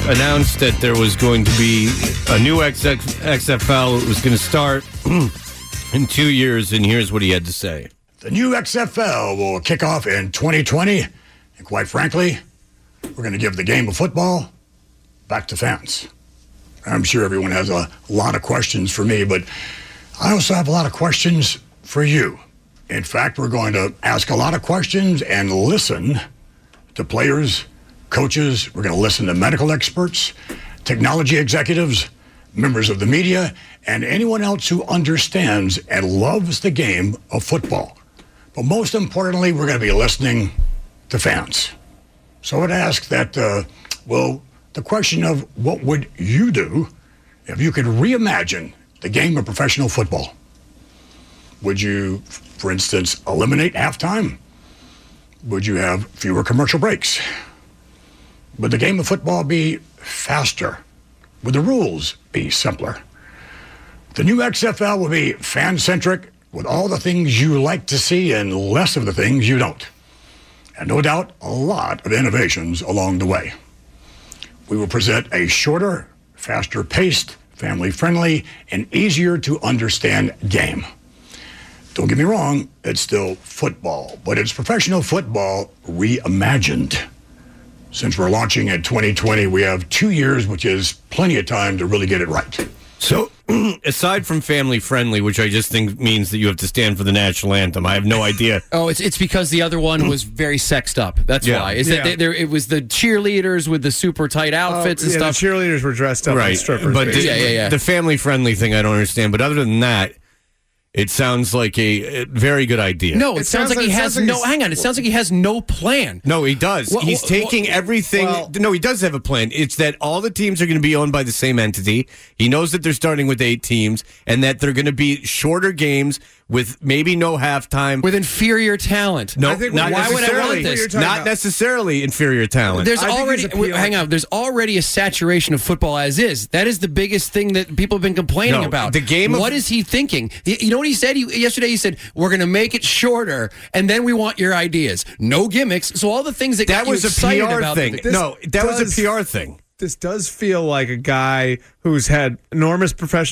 announced that there was going to be a new XFL. It was going to start in 2 years, and here's what he had to say. The new XFL will kick off in 2020, and quite frankly, we're going to give the game of football back to fans. I'm sure everyone has a lot of questions for me, but I also have a lot of questions for you. In fact, we're going to ask a lot of questions and listen to players, coaches. We're going to listen to medical experts, technology executives, members of the media, and anyone else who understands and loves the game of football. But most importantly, we're going to be listening to fans. So I would ask that, the question of what would you do if you could reimagine the game of professional football? Would you, for instance, eliminate halftime? Would you have fewer commercial breaks? Would the game of football be faster? Would the rules be simpler? The new XFL will be fan-centric with all the things you like to see and less of the things you don't. And no doubt, a lot of innovations along the way. We will present a shorter, faster-paced, family-friendly, and easier-to-understand game. Don't get me wrong, it's still football, but it's professional football reimagined. Since we're launching in 2020, we have 2 years, which is plenty of time to really get it right. So, aside from family-friendly, which I just think means that you have to stand for the national anthem, I have no idea. Oh, it's because the other one was very sexed up. That's why. It was the cheerleaders with the super tight outfits and stuff. The cheerleaders were dressed up like strippers. But the family-friendly thing I don't understand. But other than that, it sounds like a very good idea. No, it sounds like he has no... Hang on, it sounds like he has no plan. No, he does. He's taking everything... No, he does have a plan. It's that all the teams are going to be owned by the same entity. He knows that they're starting with 8 teams and that they're going to be shorter games with maybe no halftime. With inferior talent. No, not why would I want this? Not necessarily inferior talent. There's already a saturation of football as is. That is the biggest thing that people have been complaining about. The game what is he thinking? You know what he said? Yesterday he said, we're going to make it shorter, and then we want your ideas. No gimmicks. So all the things that was a PR thing. That was a PR thing. This does feel like a guy who's had enormous professional